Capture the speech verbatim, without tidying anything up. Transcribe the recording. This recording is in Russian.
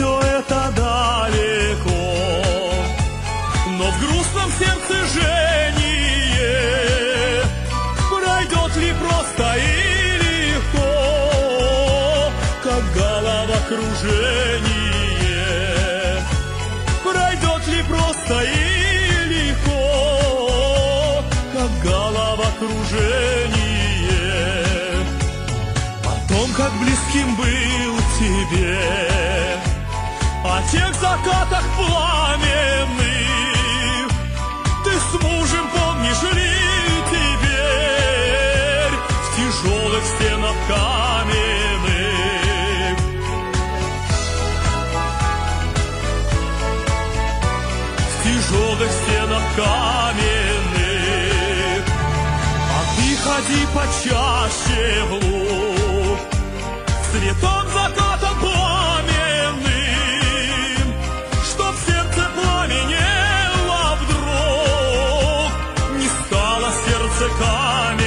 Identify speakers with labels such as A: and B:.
A: все это далеко, но в грустном сердце жжение пройдет ли просто и легко, как головокружение. Пройдет ли просто и легко, как головокружение. О том, как близким был тебе, о тех закатах пламенных, ты с мужем помнишь ли теперь в тяжелых стенах каменных? В тяжелых стенах каменных. А ты ходи почаще в луг, цветом закатом пламенным, чтоб сердце пламенело вдруг, не стало сердце камень.